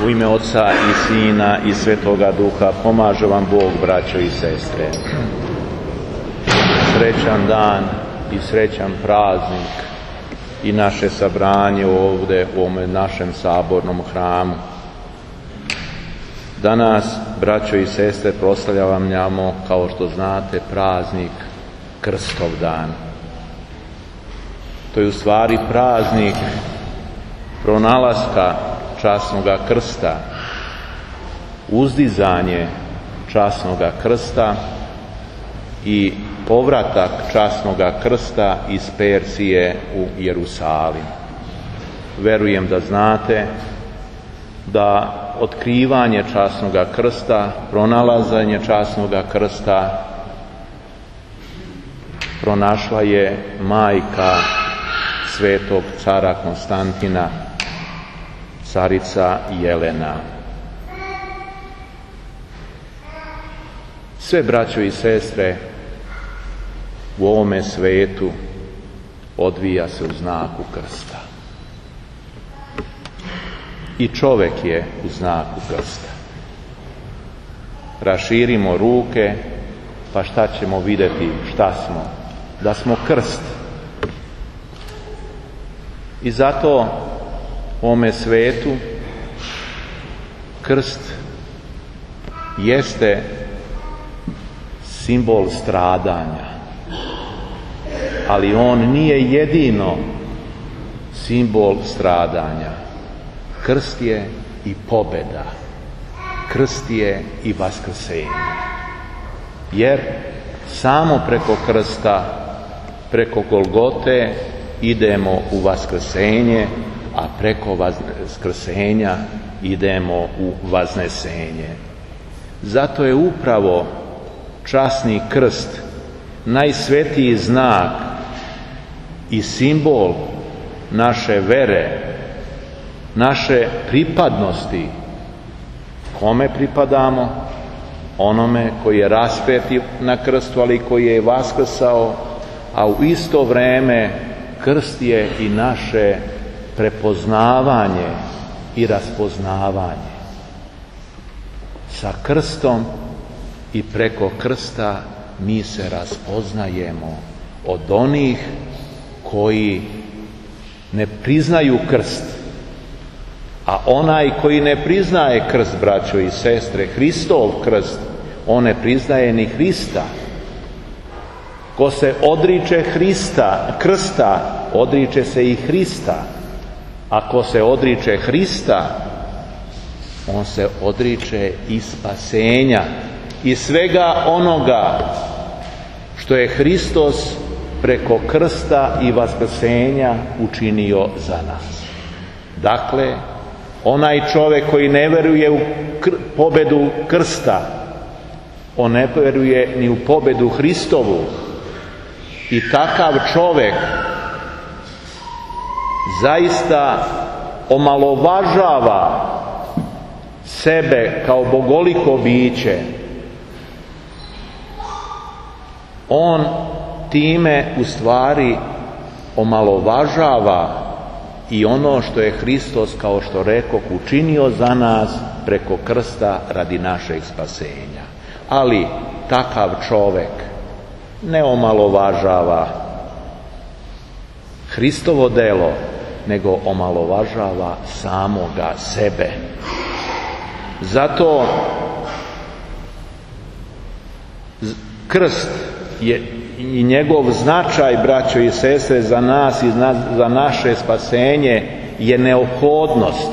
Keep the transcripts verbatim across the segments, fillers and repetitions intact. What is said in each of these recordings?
U ime Oca i Sina i Svetoga Duha pomaže vam Bog, braćo i sestre. Srećan dan i srećan praznik i naše sabranje ovdje u ovom našem sabornom hramu. Danas, braćo i sestre, proslavljamo, kao što znate, praznik Krstov dan. To je u stvari praznik pronalaska časnoga krsta, uzdizanje časnoga krsta i povratak časnoga krsta iz Persije u Jerusalim. Verujem da znate da otkrivanje časnoga krsta, pronalazanje časnoga krsta pronašla je majka svetog cara Konstantina, carica Jelena. Sve, braćo i sestre, u ovome svetu odvija se u znaku krsta. I čovjek je u znaku krsta. Raširimo ruke, pa šta ćemo vidjeti, šta smo? Da smo krst. I zato u ovome svetu krst jeste simbol stradanja, ali on nije jedino simbol stradanja. Krst je i pobjeda, krst je i vaskrsenje. Jer samo preko krsta, preko Golgote idemo u vaskrsenje, a preko vaskrsenja idemo u vaznesenje. Zato je upravo časni krst najsvetiji znak i simbol naše vere, naše pripadnosti. Kome pripadamo? Onome koji je raspeti na krstu, ali koji je vaskrsao, a u isto vrijeme krst je i naše prepoznavanje i raspoznavanje. Sa krstom i preko krsta mi se raspoznajemo od onih koji ne priznaju krst. A onaj koji ne priznaje krst, braćo i sestre, Hristov krst, on ne priznaje ni Hrista. Ko se odriče Hrista, krsta, odriče se i Hrista. Ako se odriče Hrista, on se odriče i spasenja i svega onoga što je Hristos preko krsta i vaskrsenja učinio za nas. Dakle, onaj čovjek koji ne veruje u kr- pobjedu krsta, on ne veruje ni u pobjedu Hristovu. I takav čovjek zaista omalovažava sebe kao bogoliko biće. On time u stvari omalovažava i ono što je Hristos, kao što rekoh, učinio za nas preko krsta radi našeg spasenja. Ali takav čovjek ne omalovažava Hristovo delo, nego omalovažava samoga sebe. Zato krst je i njegov značaj, braćo i sestre, za nas i za naše spasenje je neophodnost.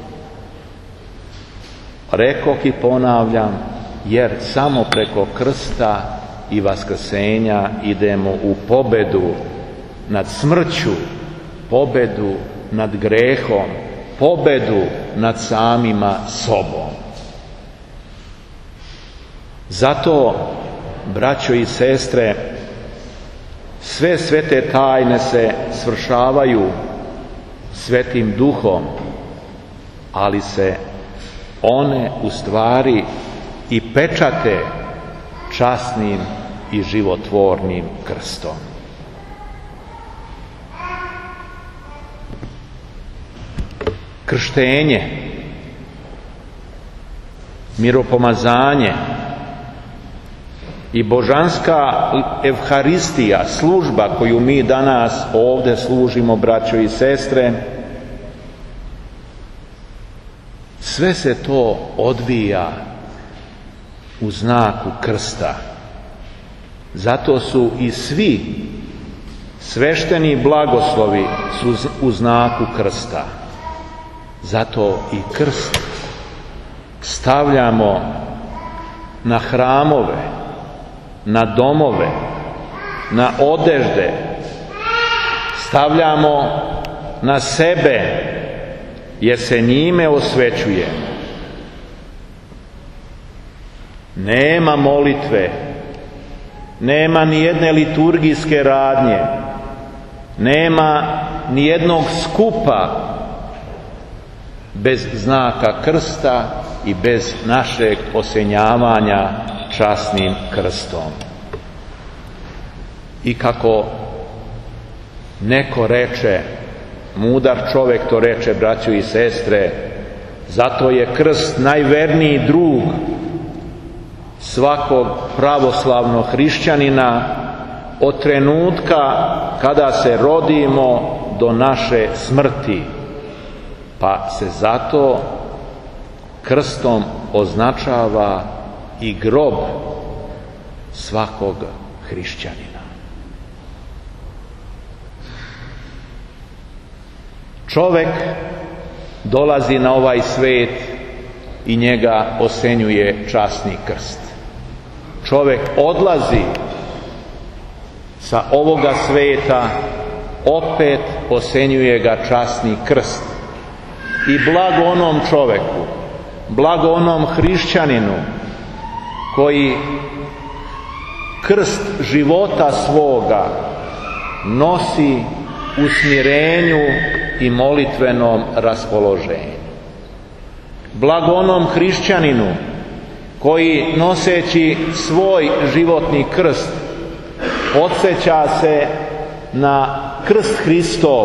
Rekoh i ponavljam, jer samo preko krsta i vaskrsenja idemo u pobjedu nad smrću, pobjedu nad grehom, pobjedu nad samima sobom. Zato, braćo i sestre, sve svete tajne se svršavaju Svetim Duhom, ali se one u stvari i pečate časnim i životvornim krstom. Krštenje miropomazanje i božanska evharistija, služba koju mi danas ovdje služimo, braćo i sestre, sve se to odvija u znaku krsta. Zato su i svi svešteni blagoslovi su u znaku krsta. Zato i krst stavljamo na hramove, na domove, na odežde, stavljamo na sebe, jer se njime osvećuje. Nema molitve, nema ni jedne liturgijske radnje, nema ni jednog skupa bez znaka krsta i bez našeg osjenjavanja časnim krstom. I kako neko reče, mudar čovjek to reče, braćo i sestre, zato je krst najverniji drug svakog pravoslavnog hrišćanina od trenutka kada se rodimo do naše smrti, pa se zato krstom označava i grob svakog hrišćanina. Čovjek dolazi na ovaj svet i njega osenjuje časni krst. Čovjek odlazi sa ovoga sveta, opet osenjuje ga časni krst. I blago onom čovjeku, blago onom hrišćaninu koji krst života svoga nosi u smirenju i molitvenom raspoloženju. Blago onom hrišćaninu koji noseći svoj životni krst podsjeća se na krst Hristov,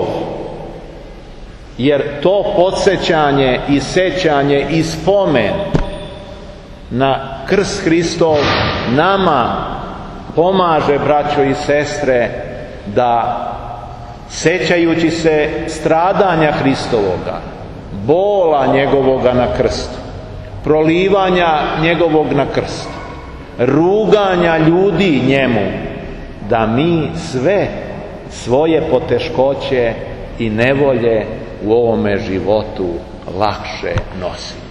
jer to podsjećanje i sećanje i spomen na krst Hristov nama pomaže, braćo i sestre, da sećajući se stradanja Hristovoga, bola njegovoga na krstu, prolivanja njegovog na krstu, ruganja ljudi njemu, da mi sve svoje poteškoće i nevolje u ovome životu lakše nosimo.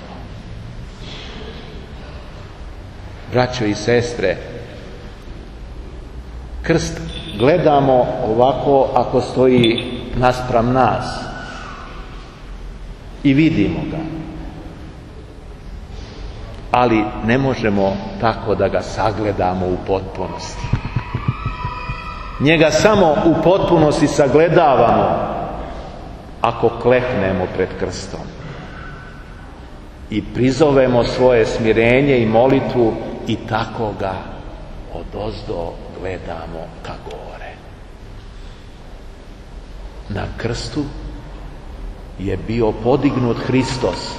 Braćo i sestre, krst gledamo ovako ako stoji naspram nas i vidimo ga, ali ne možemo tako da ga sagledamo u potpunosti. Njega samo u potpunosti sagledavamo ako kleknemo pred krstom i prizovemo svoje smirenje i molitvu i tako ga odozdo gledamo ka gore. Na krstu je bio podignut Hristos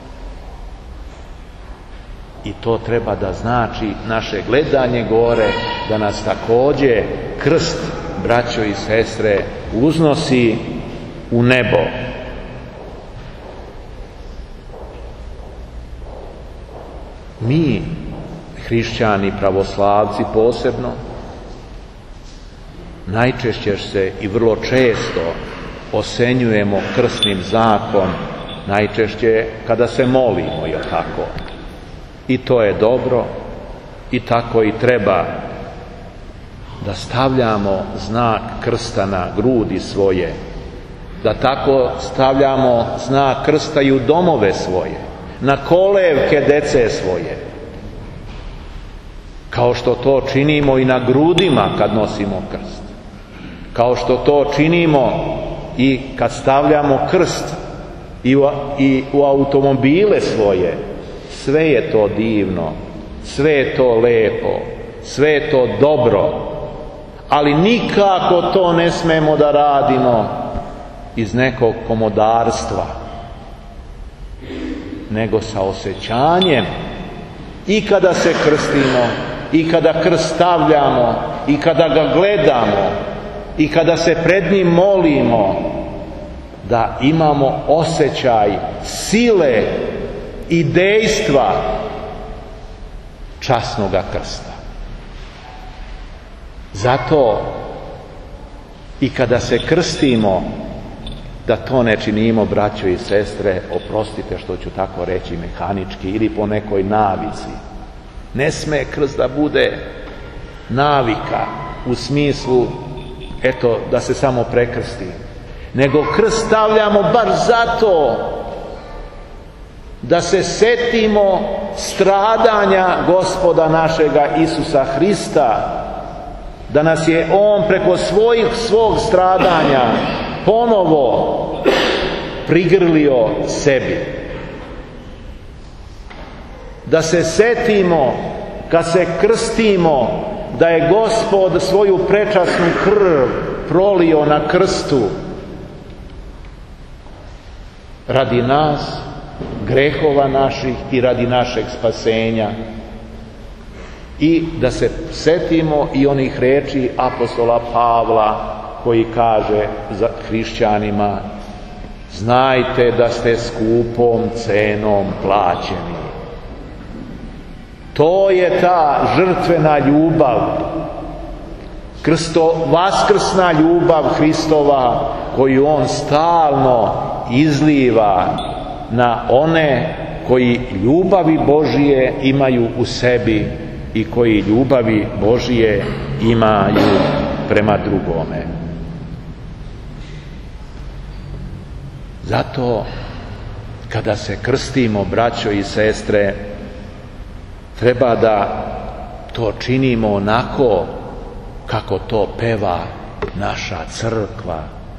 i to treba da znači naše gledanje gore, da nas također krst, braćo i sestre, uznosi u nebo. Mi, hrišćani, pravoslavci posebno, najčešće se i vrlo često osenjujemo krsnim znakom, najčešće kada se molimo, je tako? I to je dobro i tako i treba, da stavljamo znak krsta na grudi svoje, da tako stavljamo znak krsta i u domove svoje, na kolevke dece svoje, kao što to činimo i na grudima kad nosimo krst, kao što to činimo i kad stavljamo krst i u, i u automobile svoje. Sve je to divno, sve je to lepo, sve je to dobro, ali nikako to ne smemo da radimo iz nekog komodarstva, nego sa osjećanjem I kada se krstimo, i kada krst stavljamo, i kada ga gledamo, i kada se pred njim molimo, da imamo osjećaj sile i dejstva časnoga krsta. Zato i kada se krstimo, da to ne činimo, braćo i sestre, oprostite što ću tako reći mehanički ili po nekoj navici. Ne sme krst da bude navika u smislu, eto, da se samo prekrsti. Nego krst stavljamo baš zato da se setimo stradanja Gospoda našega Isusa Hrista, da nas je On preko svojih, svog stradanja ponovo prigrlio sebi. Da se setimo, kad se krstimo, da je Gospod svoju prečasnu krv prolio na krstu radi nas, grehova naših i radi našeg spasenja. I da se setimo i onih riječi apostola Pavla koji kaže za hrišćanima: znajte da ste skupom cenom plaćeni. To je ta žrtvena ljubav, krsto, vaskrsna ljubav Hristova koju On stalno izliva na one koji ljubavi Božije imaju u sebi i koji ljubavi Božije imaju prema drugome. Zato kada se krstimo, braćo i sestre, treba da to činimo onako kako to peva naša crkva.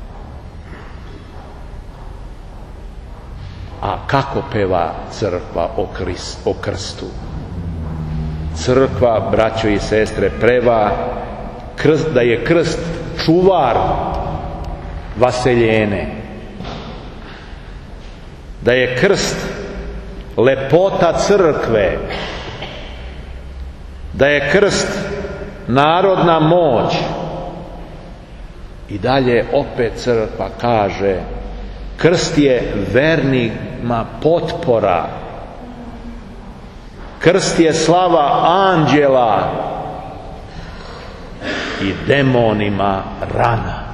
A kako peva crkva o, krist, o krstu? Crkva, braćo i sestre, peva krst, da je krst čuvar vaseljene, da je krst lepota crkve, da je krst narodna moć. I dalje opet crkva kaže: krst je vernima potpora, krst je slava anđela i demonima rana.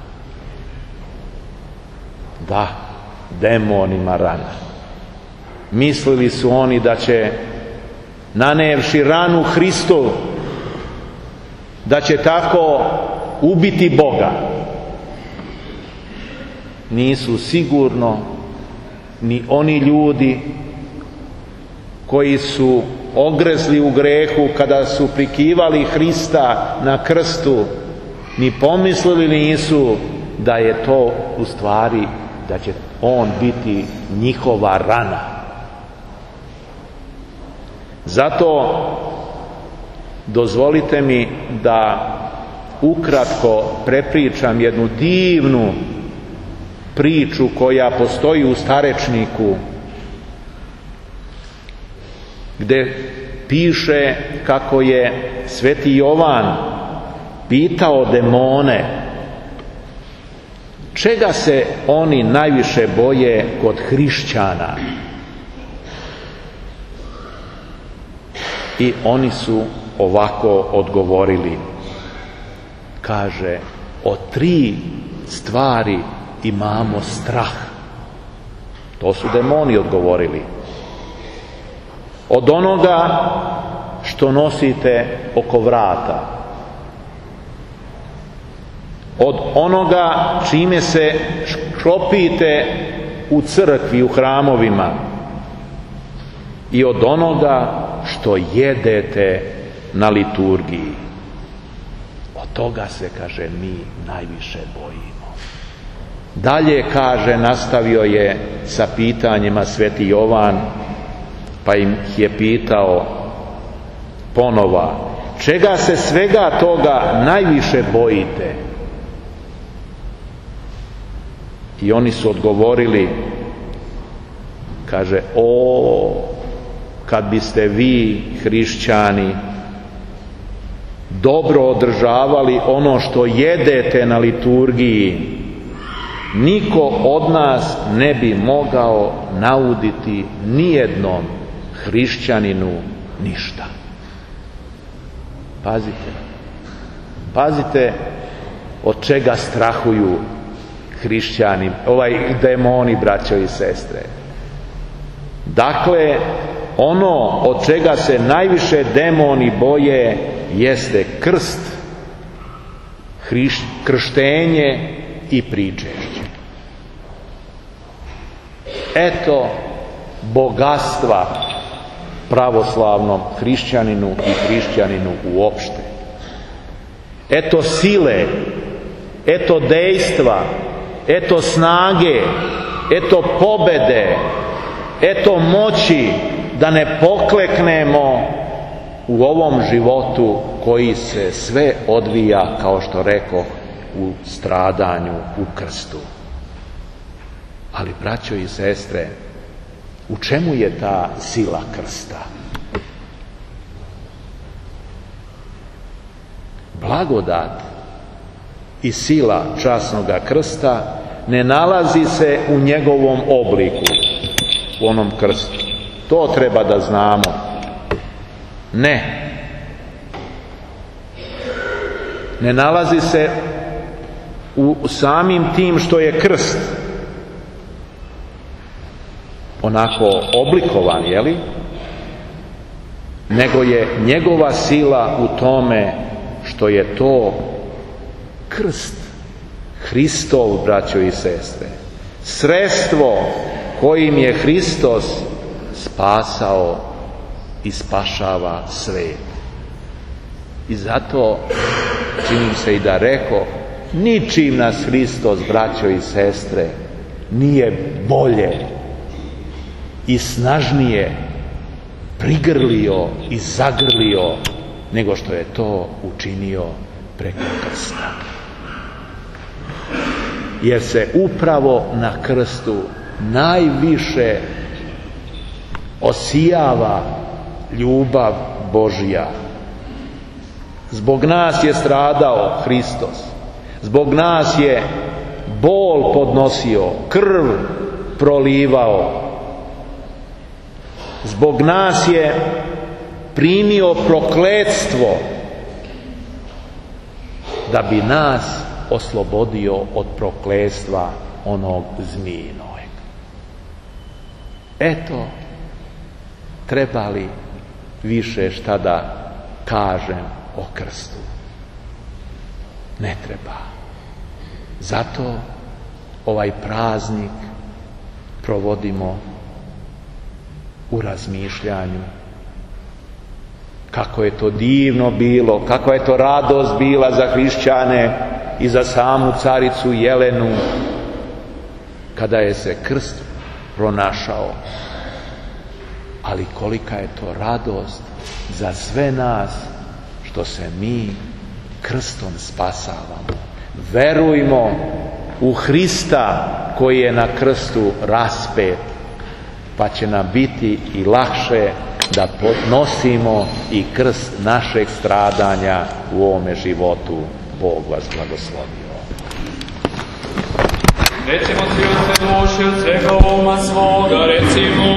Da, demonima rana. Mislili su oni da će, nanevši ranu Hristu, da će tako ubiti Boga. Nisu sigurno ni oni ljudi koji su ogrezli u grehu kada su prikivali Hrista na krstu, ni pomislili nisu da je to u stvari, da će On biti njihova rana. Zato dozvolite mi da ukratko prepričam jednu divnu priču koja postoji u Starečniku, gdje piše kako je sveti Jovan pitao demone čega se oni najviše boje kod hrišćana. I oni su ovako odgovorili. Kaže, o tri stvari imamo strah. To su demoni odgovorili. Od onoga što nosite oko vrata, od onoga čime se škropite u crkvi, u hramovima, i od onoga što jedete na liturgiji. Od toga se, kaže, mi najviše bojimo. Dalje, kaže, nastavio je sa pitanjima sveti Jovan, pa im je pitao ponova, čega se svega toga najviše bojite? I oni su odgovorili, kaže, o, kad biste vi, hrišćani, dobro održavali ono što jedete na liturgiji, niko od nas ne bi mogao nauditi nijednom hrišćaninu ništa. Pazite, pazite od čega strahuju hrišćani, ovaj demoni, braćo i sestre. Dakle, ono od čega se najviše demoni boje jeste krst, hriš, krštenje i pričešće. Eto bogatstva pravoslavnom hrišćaninu i hrišćaninu uopšte. Eto sile, eto dejstva, eto snage, eto pobede, eto moći da ne pokleknemo u ovom životu koji se sve odvija, kao što rekoh, u stradanju, u krstu. Ali, braćo i sestre, u čemu je ta sila krsta? Blagodat i sila časnoga krsta ne nalazi se u njegovom obliku, u onom krstu. To treba da znamo. Ne. Ne nalazi se u samim tim što je krst onako oblikovan, jeli? Nego je njegova sila u tome što je to krst Hristov, braćo i sestre. Sredstvo kojim je Hristos spasao i spašava svet. I zato čini se i da reko, ničim nas Hristos, braćo i sestre, nije bolje i snažnije prigrlio i zagrlio nego što je to učinio preko krsta. Jer se upravo na krstu najviše osijava ljubav Božja. Zbog nas je stradao Hristos. Zbog nas je bol podnosio, krv prolivao. Zbog nas je primio prokletstvo da bi nas oslobodio od prokletstva onog zmijinog. Eto, treba li više šta da kažem o krstu? Ne treba. Zato ovaj praznik provodimo u razmišljanju. Kako je to divno bilo, kakva je to radost bila za hrišćane i za samu caricu Jelenu, kada je se krst pronašao. Ali kolika je to radost za sve nas što se mi krstom spasavamo. Verujmo u Hrista koji je na krstu raspet, pa će nam biti i lakše da podnosimo i krst našeg stradanja u ovome životu. Bog vas blagoslovio. Recimo ti od sve duše, od svega uma svoga, recimo